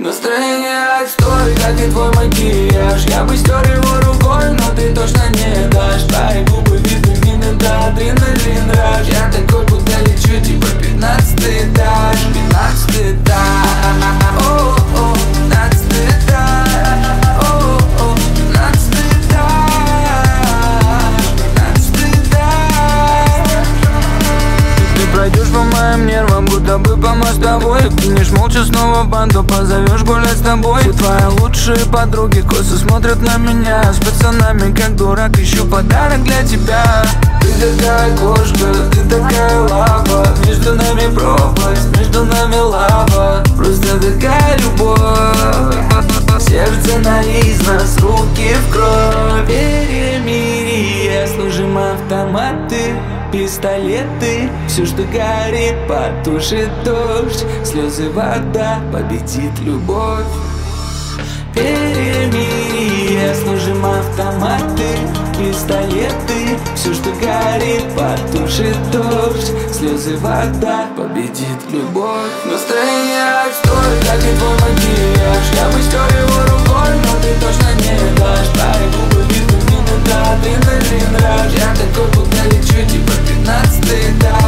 Настроение отстой, как и твой макияж. Я бы стер его рукой, но ты точно не дашь. Твои губы, витамины, да, адреналин, раш. Я такой, будто лечу, типа 15-й этаж. 15-й этаж. О-о-о, 15-й этаж. О-о-о, 15-й этаж. 15-й этаж. Ты пройдешь по моим нервам, будто бы по мостовой. Ты кинешь молча снова в банду, позовешь гулять с тобой. Все твои лучшие подруги косо смотрят на меня. С пацанами как дурак ищу подарок для тебя. Ты такая кошка, ты такая лава. Между нами пропасть, между нами лава. Просто такая любовь. Сердце на износ, руки в кровь. Перемирие, служим автоматы, пистолеты. Все, что горит, потушит дождь. Слезы, вода, победит любовь. Перемирие, служим автоматы, пистолеты. Все, что горит, потушит дождь. Слезы, вода, победит любовь. Настроение отстой, как и твой макияж. Я бы стер его рукой, но ты точно не дашь. Твои губы, витамины, да, адреналин, раш. Я такой, будто лечу, типа 15-й этаж.